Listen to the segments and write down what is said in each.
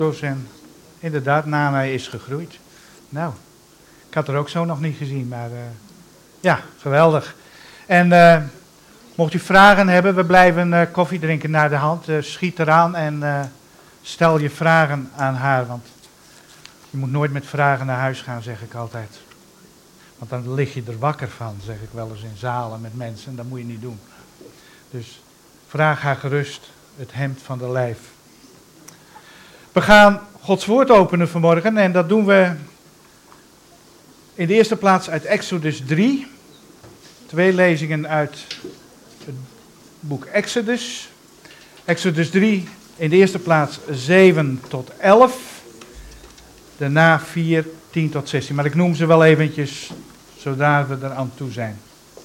En inderdaad, Nana is gegroeid. Nou, ik had er ook zo nog niet gezien, maar ja, geweldig. En mocht u vragen hebben, we blijven koffie drinken naar de hand. Schiet eraan en stel je vragen aan haar, want je moet nooit met vragen naar huis gaan, zeg ik altijd. Want dan lig je er wakker van, zeg ik wel eens in zalen met mensen, en dat moet je niet doen. Dus vraag haar gerust het hemd van de lijf. We gaan Gods woord openen vanmorgen en dat doen we in de eerste plaats uit Exodus 3. 2 lezingen uit het boek Exodus. Exodus 3 in de eerste plaats 7 tot 11. Daarna 4, 10 tot 16. Maar ik noem ze wel eventjes zodra we er aan toe zijn.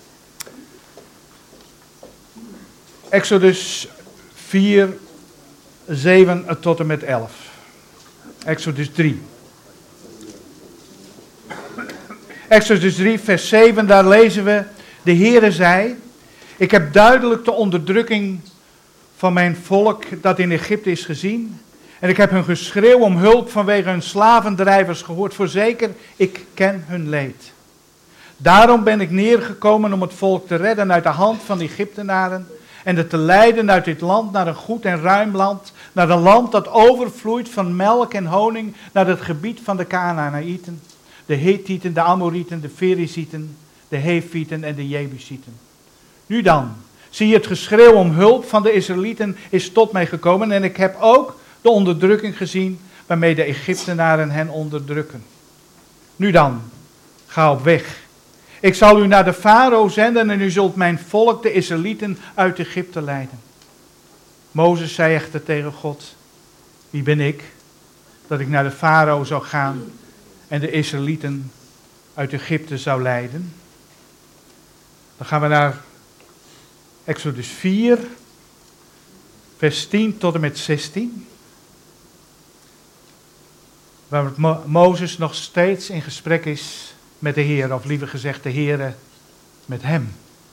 Exodus 4, 7 tot en met 11. Exodus 3. Exodus 3, vers 7, daar lezen we: De Heere zei: Ik heb duidelijk de onderdrukking van mijn volk dat in Egypte is gezien. En ik heb hun geschreeuw om hulp vanwege hun slavendrijvers gehoord. Voorzeker, ik ken hun leed. Daarom ben ik neergekomen om het volk te redden uit de hand van de Egyptenaren. En het te leiden uit dit land naar een goed en ruim land. Naar een land dat overvloeit van melk en honing. Naar het gebied van de Kanaanieten, de Hethieten, de Amorieten, de Ferizieten, de Hefieten en de Jebusieten. Nu dan, zie je, het geschreeuw om hulp van de Israëlieten is tot mij gekomen. En ik heb ook de onderdrukking gezien waarmee de Egyptenaren hen onderdrukken. Nu dan, ga op weg. Ik zal u naar de farao zenden en u zult mijn volk, de Israëlieten, uit Egypte leiden. Mozes zei echter tegen God: Wie ben ik, dat ik naar de farao zou gaan en de Israëlieten uit Egypte zou leiden? Dan gaan we naar Exodus 4, vers 10 tot en met 16. Waar Mozes nog steeds in gesprek is met de Heer, of liever gezegd de Heer met hem.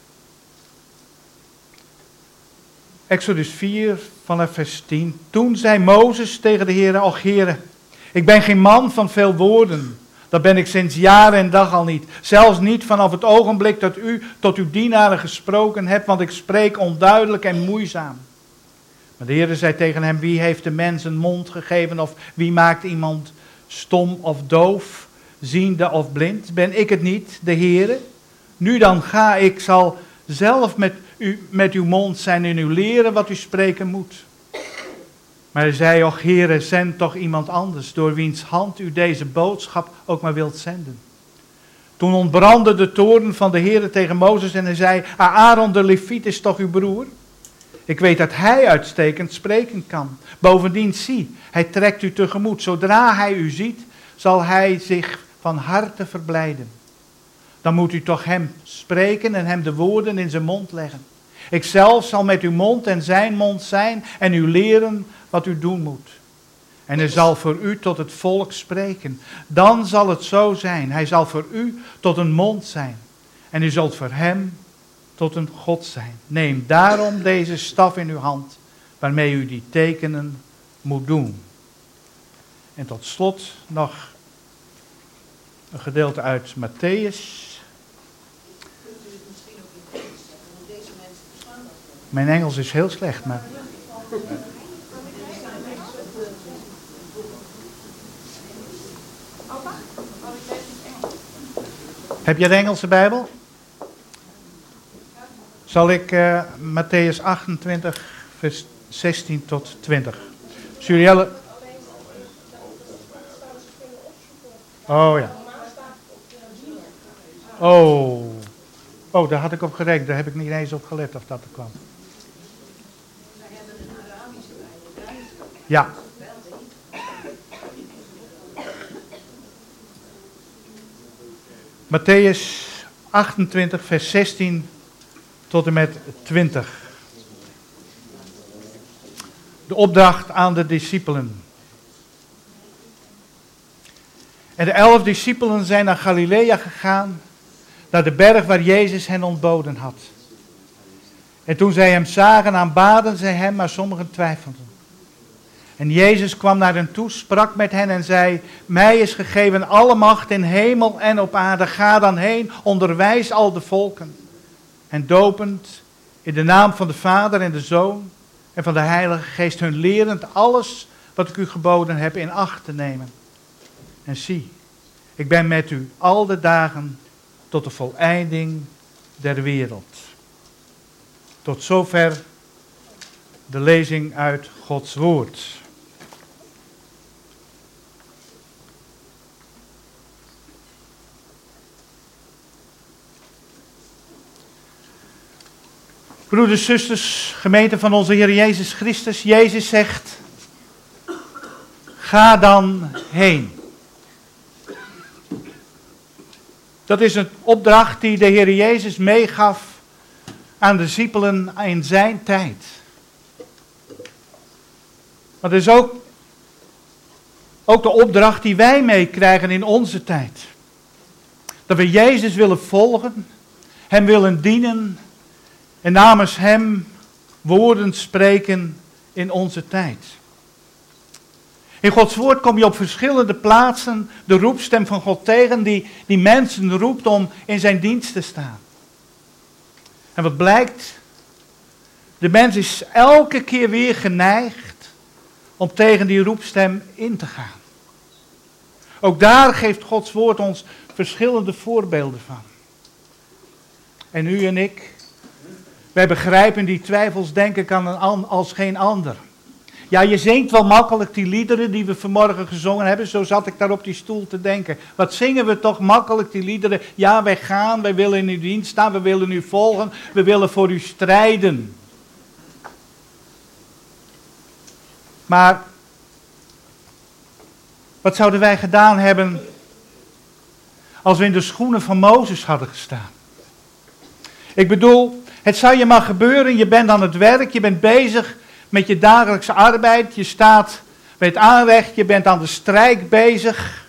Exodus 4 vanaf vers 10. Toen zei Mozes tegen de Heer: Och Heere, ik ben geen man van veel woorden. Dat ben ik sinds jaren en dag al niet. Zelfs niet vanaf het ogenblik dat u tot uw dienaren gesproken hebt, want ik spreek onduidelijk en moeizaam. Maar de Heer zei tegen hem: Wie heeft de mens een mond gegeven, of wie maakt iemand stom of doof, ziende of blind? Ben ik het niet, de Heere? Nu dan ga, ik zal zelf met uw mond zijn en u leren wat u spreken moet. Maar hij zei: Och Heere, zend toch iemand anders, door wiens hand u deze boodschap ook maar wilt zenden. Toen ontbrandde de toorn van de Heere tegen Mozes en hij zei: Aaron de Leviet is toch uw broer? Ik weet dat hij uitstekend spreken kan. Bovendien, zie, hij trekt u tegemoet. Zodra hij u ziet, zal hij zich van harte verblijden. Dan moet u toch hem spreken en hem de woorden in zijn mond leggen. Ikzelf zal met uw mond en zijn mond zijn en u leren wat u doen moet. En hij zal voor u tot het volk spreken. Dan zal het zo zijn. Hij zal voor u tot een mond zijn. En u zult voor hem tot een God zijn. Neem daarom deze staf in uw hand, waarmee u die tekenen moet doen. En tot slot nog een gedeelte uit Matthäus. Mijn Engels is heel slecht, maar... Heb jij de Engelse Bijbel? Zal ik Matthäus 28, vers 16 tot 20. Surielle. Oh ja. Oh, daar had ik op gerekend. Daar heb ik niet eens op gelet of dat er kwam. Ja. Matthäus 28, vers 16 tot en met 20. De opdracht aan de discipelen. En de 11 discipelen zijn naar Galilea gegaan, naar de berg waar Jezus hen ontboden had. En toen zij hem zagen, aanbaden zij hem, maar sommigen twijfelden. En Jezus kwam naar hen toe, sprak met hen en zei: mij is gegeven alle macht in hemel en op aarde. Ga dan heen, onderwijs al de volken. En dopend in de naam van de Vader en de Zoon en van de Heilige Geest, hun lerend alles wat ik u geboden heb in acht te nemen. En zie, ik ben met u al de dagen tot de voleinding der wereld. Tot zover de lezing uit Gods woord. Broeders, zusters, gemeente van onze Heer Jezus Christus. Jezus zegt: ga dan heen. Dat is een opdracht die de Heer Jezus meegaf aan de discipelen in zijn tijd. Maar het is ook de opdracht die wij meekrijgen in onze tijd. Dat we Jezus willen volgen, hem willen dienen en namens hem woorden spreken in onze tijd. In Gods woord kom je op verschillende plaatsen de roepstem van God tegen die mensen roept om in zijn dienst te staan. En wat blijkt? De mens is elke keer weer geneigd om tegen die roepstem in te gaan. Ook daar geeft Gods woord ons verschillende voorbeelden van. En u en ik, wij begrijpen die twijfels denk ik als geen ander. Ja, je zingt wel makkelijk die liederen die we vanmorgen gezongen hebben. Zo zat ik daar op die stoel te denken. Wat zingen we toch makkelijk die liederen. Ja, wij gaan, wij willen in uw dienst staan, we willen u volgen, we willen voor u strijden. Maar wat zouden wij gedaan hebben als we in de schoenen van Mozes hadden gestaan? Ik bedoel, het zou je maar gebeuren, je bent aan het werk, je bent bezig met je dagelijkse arbeid, je staat bij het aanrecht, je bent aan de strijk bezig.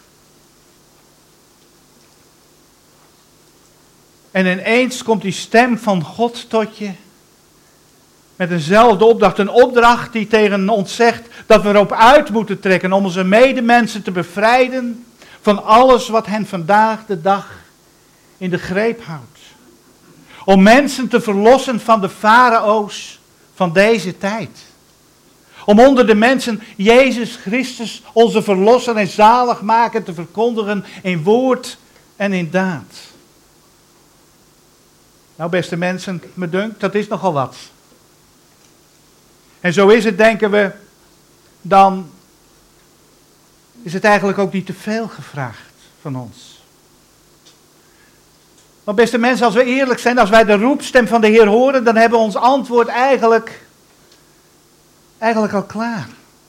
En ineens komt die stem van God tot je met eenzelfde opdracht. Een opdracht die tegen ons zegt dat we erop uit moeten trekken om onze medemensen te bevrijden van alles wat hen vandaag de dag in de greep houdt. Om mensen te verlossen van de farao's van deze tijd. Om onder de mensen Jezus Christus, onze verlosser en zaligmaker, te verkondigen in woord en in daad. Nou, beste mensen, me dunkt, dat is nogal wat. En zo is het, denken we, dan is het eigenlijk ook niet te veel gevraagd van ons. Maar beste mensen, als we eerlijk zijn, als wij de roepstem van de Heer horen, dan hebben we ons antwoord eigenlijk al klaar.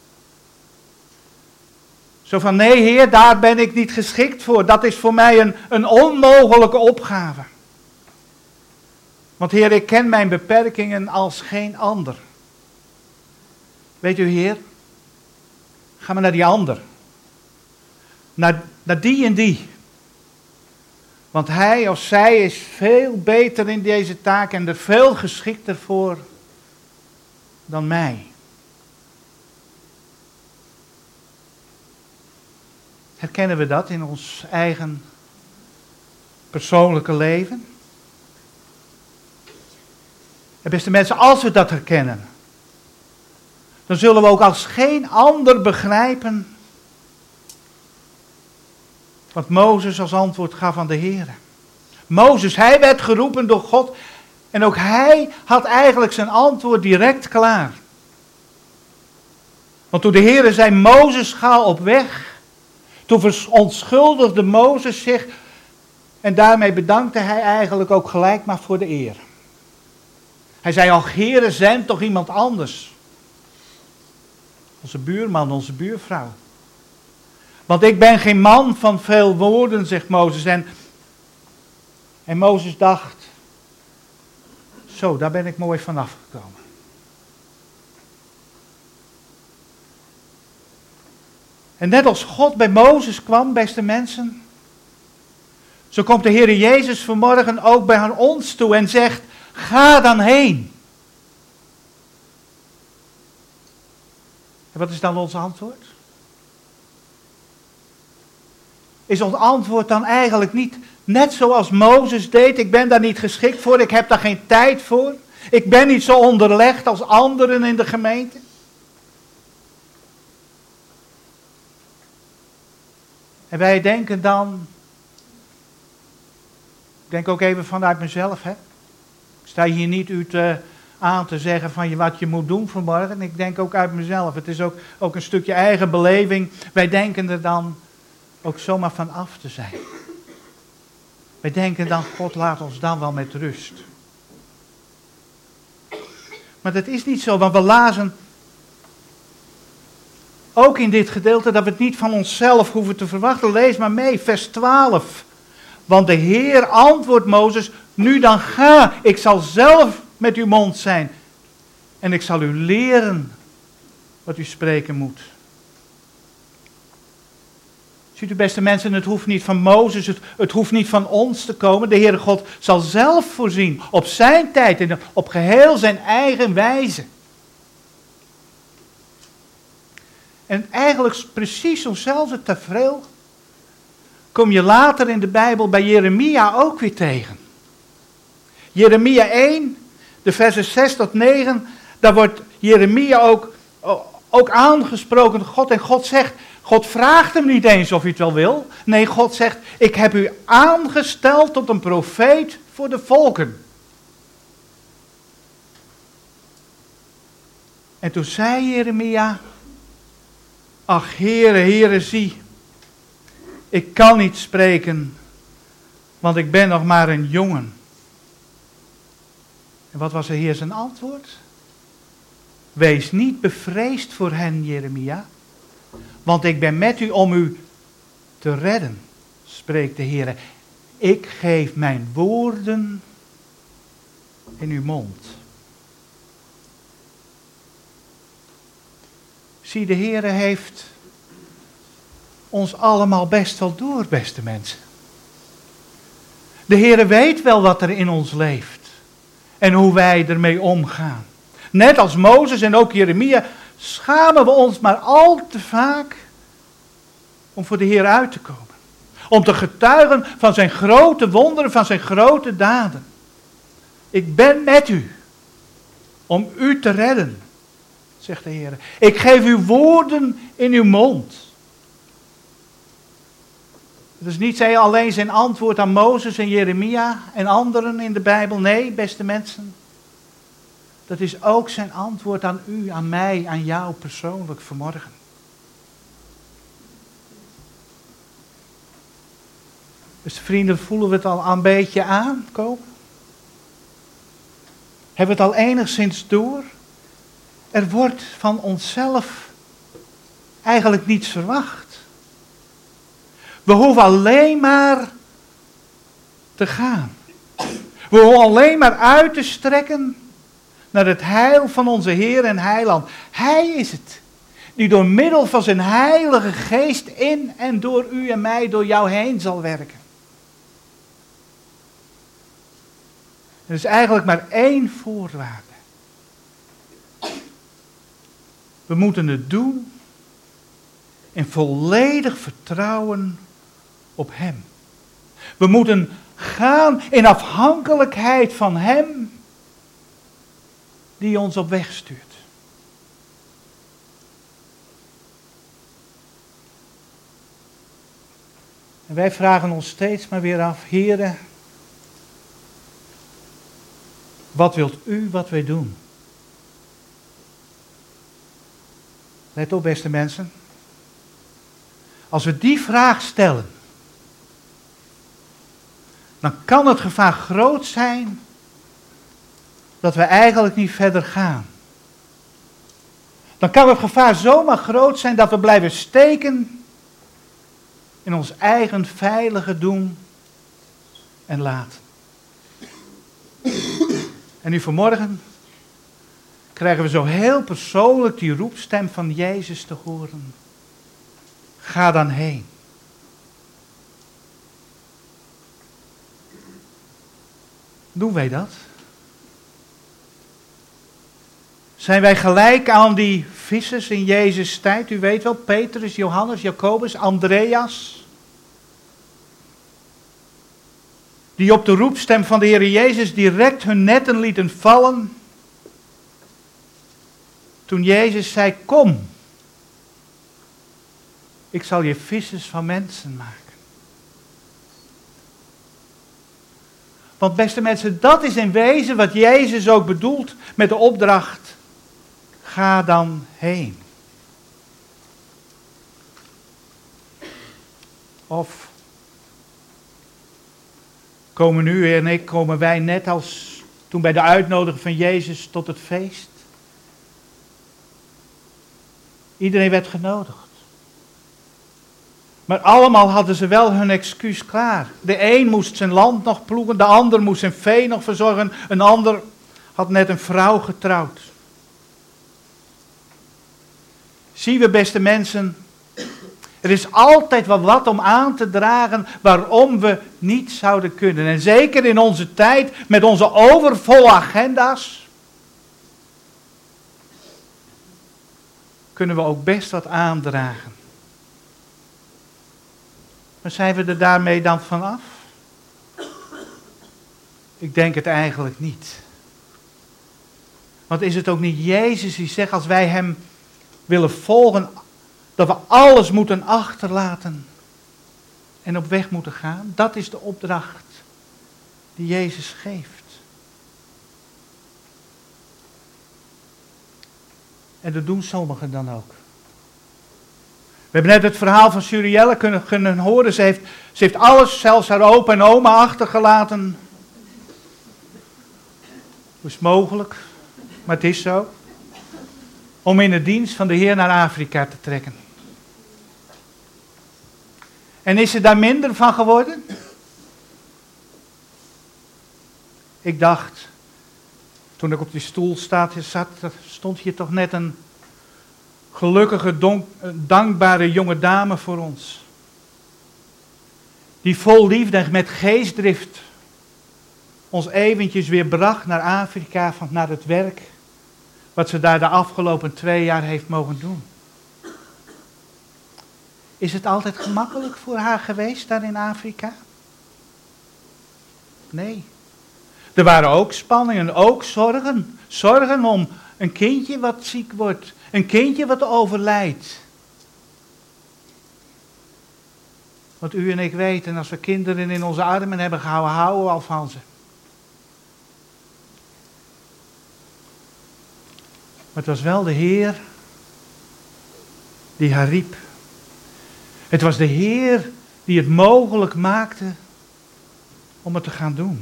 Zo van, nee Heer, daar ben ik niet geschikt voor. Dat is voor mij een onmogelijke opgave. Want Heer, ik ken mijn beperkingen als geen ander. Weet u Heer, ga maar naar die ander. Naar die en die. Want hij of zij is veel beter in deze taak en er veel geschikter voor dan mij. Herkennen we dat in ons eigen persoonlijke leven? En beste mensen, als we dat herkennen, dan zullen we ook als geen ander begrijpen wat Mozes als antwoord gaf aan de Heer. Mozes, hij werd geroepen door God en ook hij had eigenlijk zijn antwoord direct klaar. Want toen de Heer zei, Mozes, ga op weg, toen verontschuldigde Mozes zich en daarmee bedankte hij eigenlijk ook gelijk maar voor de eer. Hij zei, ach Heere, zend toch iemand anders. Onze buurman, onze buurvrouw. Want ik ben geen man van veel woorden, zegt Mozes. En Mozes dacht, zo, daar ben ik mooi vanaf gekomen. En net als God bij Mozes kwam, beste mensen, zo komt de Heer Jezus vanmorgen ook bij ons toe en zegt, ga dan heen. En wat is dan ons antwoord? Is ons antwoord dan eigenlijk niet net zoals Mozes deed? Ik ben daar niet geschikt voor, ik heb daar geen tijd voor. Ik ben niet zo onderlegd als anderen in de gemeente. En wij denken dan, ik denk ook even vanuit mezelf, hè. Ik sta hier niet u aan te zeggen van wat je moet doen vanmorgen. Ik denk ook uit mezelf. Het is ook een stukje eigen beleving. Wij denken er dan ook zomaar van af te zijn. Wij denken dan, God laat ons dan wel met rust. Maar dat is niet zo, want we lazen ook in dit gedeelte dat we het niet van onszelf hoeven te verwachten. Lees maar mee, vers 12. Want de Heer antwoordt Mozes, nu dan ga, ik zal zelf met uw mond zijn. En ik zal u leren wat u spreken moet. Ziet u, beste mensen, het hoeft niet van Mozes, het hoeft niet van ons te komen. De Heere God zal zelf voorzien, op zijn tijd en op geheel zijn eigen wijze. En eigenlijk precies zo'nzelfde tafereel kom je later in de Bijbel bij Jeremia ook weer tegen. Jeremia 1, de versen 6 tot 9, daar wordt Jeremia ook aangesproken door God. En God zegt, God vraagt hem niet eens of hij het wel wil. Nee, God zegt, ik heb u aangesteld tot een profeet voor de volken. En toen zei Jeremia, ach Heere, Heere, zie, ik kan niet spreken, want ik ben nog maar een jongen. En wat was de Heer zijn antwoord? Wees niet bevreesd voor hen, Jeremia, want ik ben met u om u te redden, spreekt de Heer. Ik geef mijn woorden in uw mond. Zie, de Heer heeft ons allemaal best wel door, beste mensen. De Heer weet wel wat er in ons leeft en hoe wij ermee omgaan. Net als Mozes en ook Jeremia schamen we ons maar al te vaak om voor de Heer uit te komen. Om te getuigen van zijn grote wonderen, van zijn grote daden. Ik ben met u om u te redden, zegt de Heer. Ik geef u woorden in uw mond. Het is niet alleen zijn antwoord aan Mozes en Jeremia en anderen in de Bijbel. Nee, beste mensen. Dat is ook zijn antwoord aan u, aan mij, aan jou persoonlijk vanmorgen. Dus vrienden, voelen we het al een beetje aankomen? Hebben we het al enigszins door? Er wordt van onszelf eigenlijk niets verwacht. We hoeven alleen maar te gaan. We hoeven alleen maar uit te strekken naar het heil van onze Heer en Heiland. Hij is het die door middel van zijn heilige geest in en door u en mij, door jou heen zal werken. Er is eigenlijk maar één voorwaarde. We moeten het doen in volledig vertrouwen op Hem. We moeten gaan in afhankelijkheid van Hem die ons op weg stuurt. En wij vragen ons steeds maar weer af, Heere, wat wilt u wat wij doen? Let op, beste mensen. Als we die vraag stellen, dan kan het gevaar groot zijn dat we eigenlijk niet verder gaan. Dan kan het gevaar zomaar groot zijn dat we blijven steken in ons eigen veilige doen en laten. En nu vanmorgen krijgen we zo heel persoonlijk die roepstem van Jezus te horen. Ga dan heen. Doen wij dat? Zijn wij gelijk aan die vissers in Jezus' tijd. U weet wel, Petrus, Johannes, Jacobus, Andreas. Die op de roepstem van de Heer Jezus direct hun netten lieten vallen. Toen Jezus zei, kom. Ik zal je vissers van mensen maken. Want beste mensen, dat is in wezen wat Jezus ook bedoelt met de opdracht. Ga dan heen. Of komen wij net als toen bij de uitnodiging van Jezus tot het feest. Iedereen werd genodigd. Maar allemaal hadden ze wel hun excuus klaar. De een moest zijn land nog ploegen, de ander moest zijn vee nog verzorgen, een ander had net een vrouw getrouwd. Zien we, beste mensen, er is altijd wel wat om aan te dragen waarom we niet zouden kunnen. En zeker in onze tijd met onze overvolle agenda's kunnen we ook best wat aandragen. Maar zijn we er daarmee dan vanaf? Ik denk het eigenlijk niet. Want is het ook niet Jezus die zegt, als wij hem willen volgen, dat we alles moeten achterlaten en op weg moeten gaan? Dat is de opdracht die Jezus geeft. En dat doen sommigen dan ook. We hebben net het verhaal van Surielle kunnen horen. Ze heeft alles, zelfs haar opa en oma, achtergelaten. Hoe is het mogelijk? Maar het is zo. Om in de dienst van de Heer naar Afrika te trekken. En is ze daar minder van geworden? Ik dacht, toen ik op die stoel zat, stond hier toch net een gelukkige, dankbare jonge dame voor ons. Die vol liefde en met geestdrift ons eventjes weer bracht naar Afrika, naar het werk. Wat ze daar de afgelopen 2 jaar heeft mogen doen. Is het altijd gemakkelijk voor haar geweest daar in Afrika? Nee. Er waren ook spanningen, ook zorgen. Zorgen om een kindje wat ziek wordt. Een kindje wat overlijdt. Want u en ik weten, als we kinderen in onze armen hebben gehouden, houden we al van ze. Maar het was wel de Heer die haar riep. Het was de Heer die het mogelijk maakte om het te gaan doen.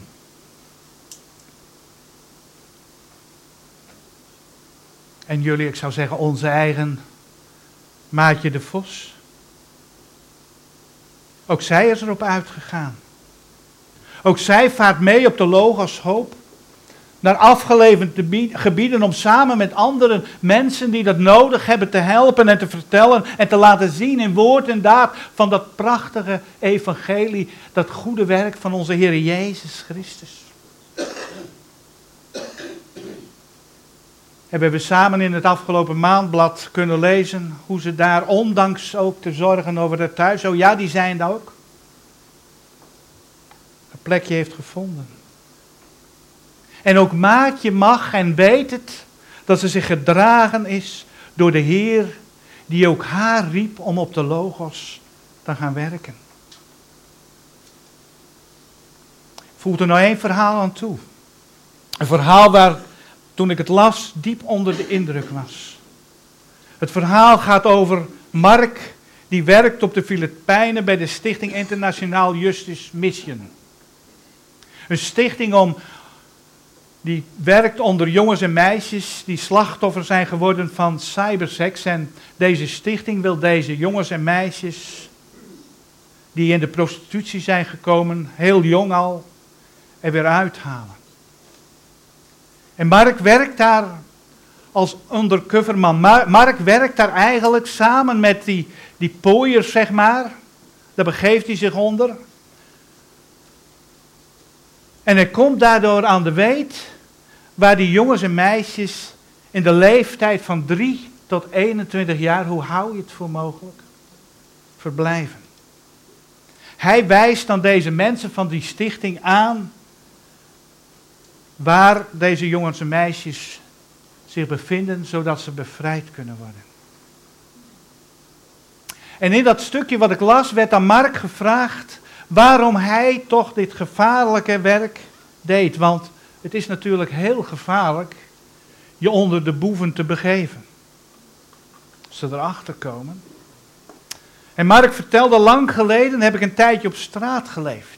En jullie, ik zou zeggen, onze eigen Maatje de Vos. Ook zij is erop uitgegaan. Ook zij vaart mee op de Logoshoop naar afgelegen gebieden om samen met andere mensen die dat nodig hebben te helpen en te vertellen en te laten zien in woord en daad van dat prachtige evangelie, dat goede werk van onze Heer Jezus Christus. En we hebben samen in het afgelopen maandblad kunnen lezen hoe ze daar, ondanks ook te zorgen over het thuis, oh ja, die zijn er ook, een plekje heeft gevonden. En ook Maatje mag en weet het, dat ze zich gedragen is door de Heer, die ook haar riep om op de Logos te gaan werken. Voelt er nou 1 verhaal aan toe. Een verhaal waar, toen ik het las, diep onder de indruk was. Het verhaal gaat over Mark, die werkt op de Filipijnen bij de Stichting Internationaal Justice Mission. Een stichting die werkt onder jongens en meisjes die slachtoffer zijn geworden van cybersex. En deze stichting wil deze jongens en meisjes die in de prostitutie zijn gekomen, heel jong al, er weer uithalen. En Mark werkt daar als undercoverman. Mark werkt daar eigenlijk samen met die pooiers, zeg maar. Daar begeeft hij zich onder. En hij komt daardoor aan de weet waar die jongens en meisjes in de leeftijd van 3 tot 21 jaar, hoe hou je het voor mogelijk? Verblijven. Hij wijst dan deze mensen van die stichting aan waar deze jongens en meisjes zich bevinden, zodat ze bevrijd kunnen worden. En in dat stukje wat ik las, werd aan Mark gevraagd waarom hij toch dit gevaarlijke werk deed. Want het is natuurlijk heel gevaarlijk je onder de boeven te begeven. Als ze erachter komen. En Mark vertelde, lang geleden heb ik een tijdje op straat geleefd.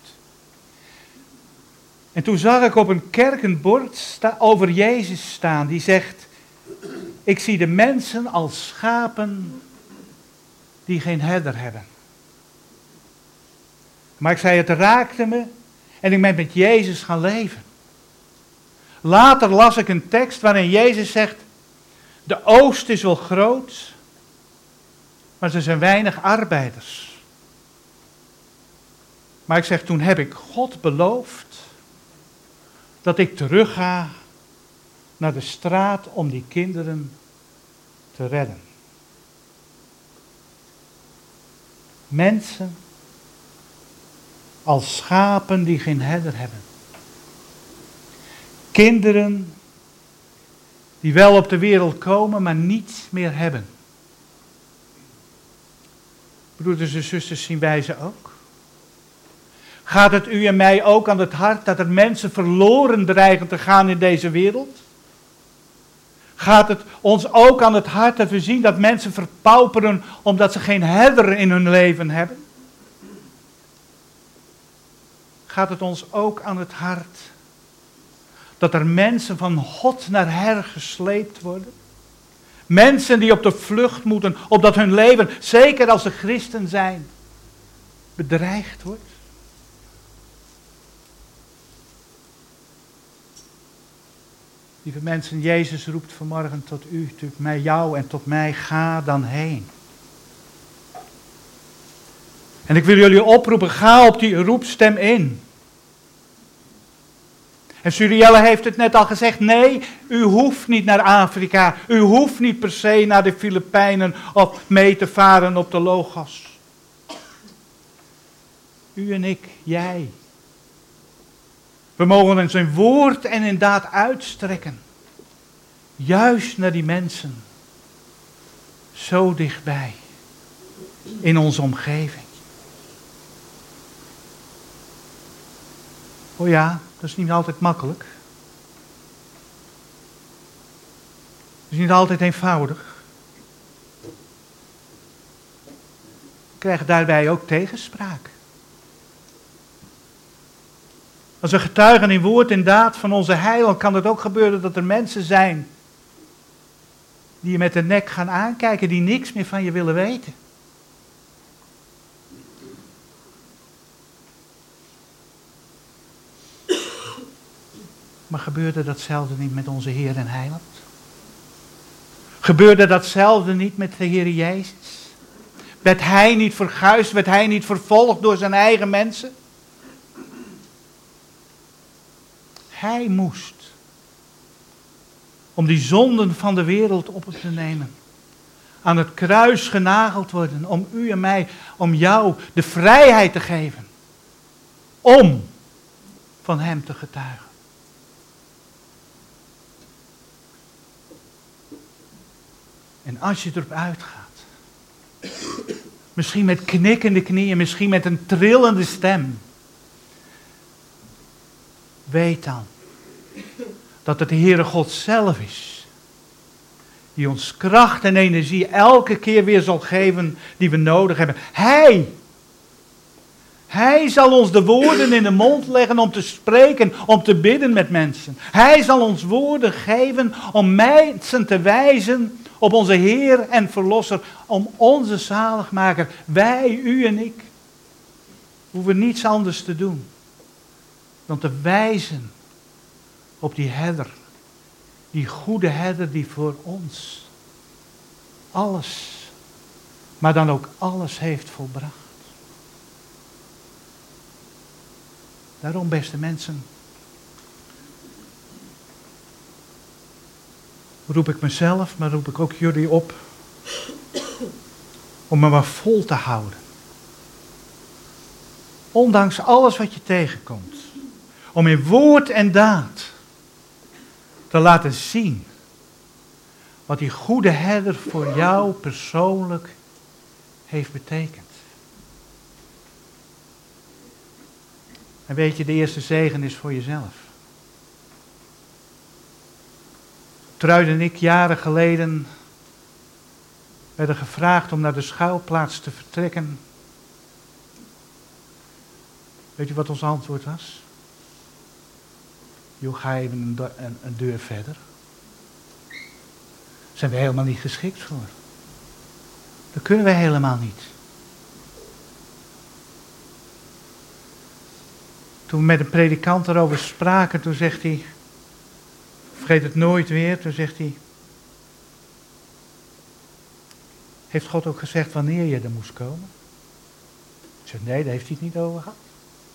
En toen zag ik op een kerk een bord over Jezus staan die zegt: ik zie de mensen als schapen die geen herder hebben. Maar ik zei, het raakte me en ik ben met Jezus gaan leven. Later las ik een tekst waarin Jezus zegt: de oogst is wel groot, maar er zijn weinig arbeiders. Maar ik zeg, toen heb ik God beloofd dat ik terug ga naar de straat om die kinderen te redden. Mensen als schapen die geen herder hebben. Kinderen die wel op de wereld komen, maar niets meer hebben. Broeders en zusters, zien wij ze ook? Gaat het u en mij ook aan het hart dat er mensen verloren dreigen te gaan in deze wereld? Gaat het ons ook aan het hart dat we zien dat mensen verpauperen omdat ze geen herder in hun leven hebben? Gaat het ons ook aan het hart dat er mensen van God naar her gesleept worden? Mensen die op de vlucht moeten, opdat hun leven, zeker als ze christen zijn, bedreigd wordt? Lieve mensen, Jezus roept vanmorgen tot u, tot mij, jou en tot mij, ga dan heen. En ik wil jullie oproepen, ga op die roepstem in. En Surielle heeft het net al gezegd, nee, u hoeft niet naar Afrika, u hoeft niet per se naar de Filipijnen of mee te varen op de Logos. U en ik, jij. We mogen ons in woord en in daad uitstrekken. Juist naar die mensen. Zo dichtbij. In onze omgeving. Oh ja, dat is niet altijd makkelijk. Het is niet altijd eenvoudig. We krijgen daarbij ook tegenspraak. Als we getuigen in woord en daad van onze heil, kan het ook gebeuren dat er mensen zijn die je met de nek gaan aankijken, die niks meer van je willen weten. Maar gebeurde datzelfde niet met onze Heer en Heiland? Gebeurde datzelfde niet met de Heer Jezus? Werd Hij niet verguisd, werd Hij niet vervolgd door zijn eigen mensen? Hij moest, om die zonden van de wereld op te nemen, aan het kruis genageld worden, om u en mij, om jou de vrijheid te geven, om van Hem te getuigen. En als je erop uitgaat, misschien met knikkende knieën, misschien met een trillende stem, weet dan dat het de Heere God zelf is, die ons kracht en energie elke keer weer zal geven die we nodig hebben. Hij zal ons de woorden in de mond leggen om te spreken, om te bidden met mensen. Hij zal ons woorden geven om mensen te wijzen op onze Heer en Verlosser, om onze zaligmaker. Wij, u en ik, hoeven niets anders te doen dan te wijzen op die herder, die goede herder die voor ons alles, maar dan ook alles heeft volbracht. Daarom, beste mensen, roep ik mezelf, maar roep ik ook jullie op Om hem maar vol te houden. Ondanks alles wat je tegenkomt. Om in woord en daad te laten zien wat die goede herder voor jou persoonlijk heeft betekend. En weet je, de eerste zegen is voor jezelf. Truide en ik jaren geleden werden gevraagd om naar de schuilplaats te vertrekken. Weet je wat ons antwoord was? Joh, ga even een deur verder. Daar zijn we helemaal niet geschikt voor. Dat kunnen we helemaal niet. Toen we met een predikant erover spraken, toen zegt hij, vergeet het nooit weer, toen zegt hij, heeft God ook gezegd wanneer je er moest komen? Ik zeg, nee, daar heeft hij het niet over gehad.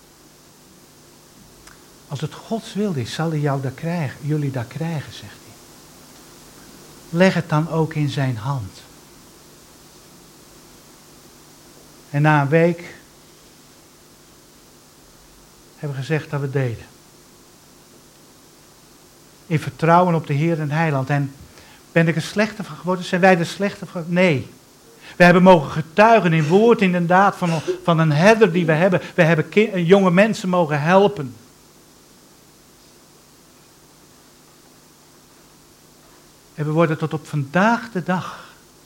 Als het Gods wil is, zal hij jullie dat krijgen, zegt hij. Leg het dan ook in zijn hand. En na een week hebben we gezegd dat we deden. In vertrouwen op de Heer en Heiland. En ben ik er slechter van geworden? Zijn wij er slechter van? Nee. We hebben mogen getuigen in woord, inderdaad, van een herder die we hebben. We hebben jonge mensen mogen helpen. En we worden tot op vandaag de dag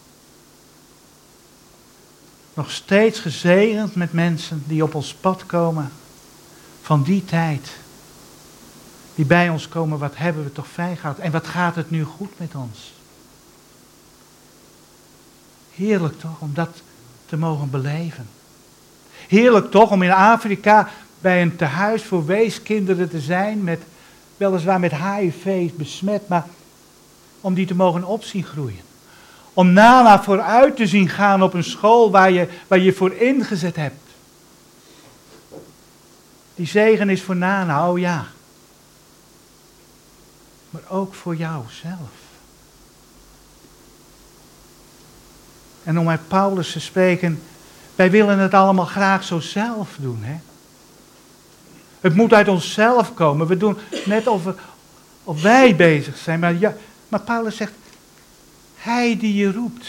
nog steeds gezegend met mensen die op ons pad komen van die tijd. Die bij ons komen, wat hebben we toch fijn gehad. En wat gaat het nu goed met ons. Heerlijk toch om dat te mogen beleven. Heerlijk toch om in Afrika bij een tehuis voor weeskinderen te zijn, weliswaar met HIV besmet, maar om die te mogen opzien groeien. Om Nana vooruit te zien gaan op een school waar je voor ingezet hebt. Die zegen is voor Nana, oh ja. Maar ook voor jou zelf. En om met Paulus te spreken, wij willen het allemaal graag zo zelf doen, hè. Het moet uit onszelf komen. We doen net of wij bezig zijn, maar Paulus zegt, hij die je roept,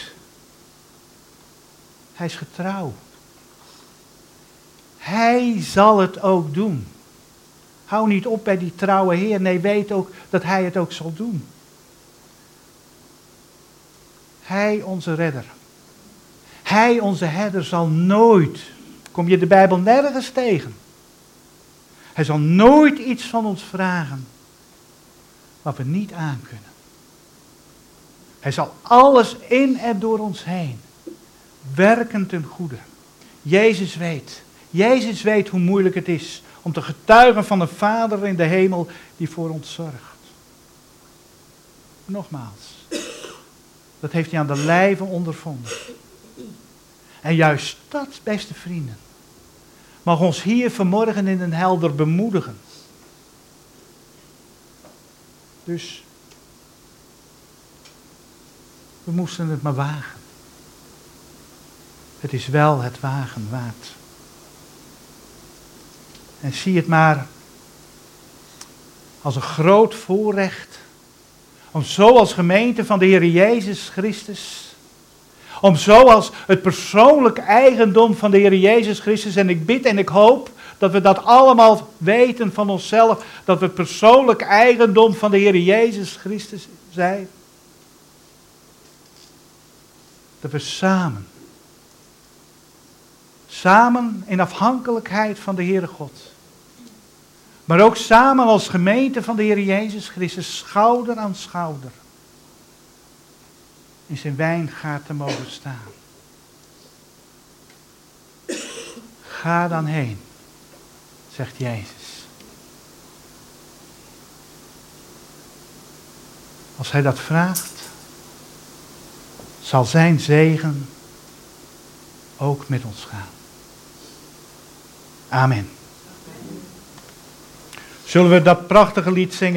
hij is getrouw. Hij zal het ook doen. Hou niet op bij die trouwe Heer. Nee, weet ook dat hij het ook zal doen. Hij, onze redder. Hij, onze herder, zal nooit, kom je de Bijbel nergens tegen. Hij zal nooit iets van ons vragen wat we niet aankunnen. Hij zal alles in en door ons heen werken ten goede. Jezus weet hoe moeilijk het is om te getuigen van een Vader in de hemel die voor ons zorgt. Nogmaals, dat heeft hij aan de lijve ondervonden. En juist dat, beste vrienden, mag ons hier vanmorgen in Den Helder bemoedigen. Dus we moesten het maar wagen. Het is wel het wagen waard. En zie het maar als een groot voorrecht om zo als gemeente van de Heer Jezus Christus, om zo als het persoonlijk eigendom van de Heer Jezus Christus, en ik bid en ik hoop dat we dat allemaal weten van onszelf, dat we het persoonlijk eigendom van de Heer Jezus Christus zijn. Dat we samen in afhankelijkheid van de Heere God, maar ook samen als gemeente van de Heer Jezus Christus, schouder aan schouder, in zijn wijngaard te mogen staan. Ga dan heen, zegt Jezus. Als hij dat vraagt, zal zijn zegen ook met ons gaan. Amen. Zullen we dat prachtige lied zingen?